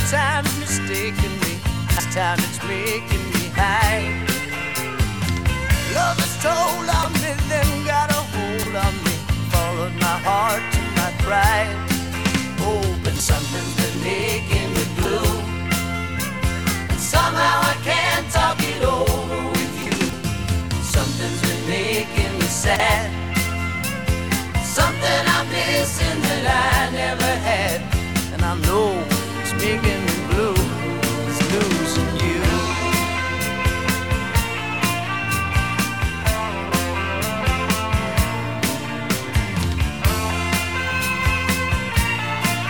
time's mistaken me. This time it's making me high. Love has told on me, then got a hold on me. Followed my heart to my pride. Hoping something's been making me blue. And somehow I can't talk it over with you. Something's been making me sad.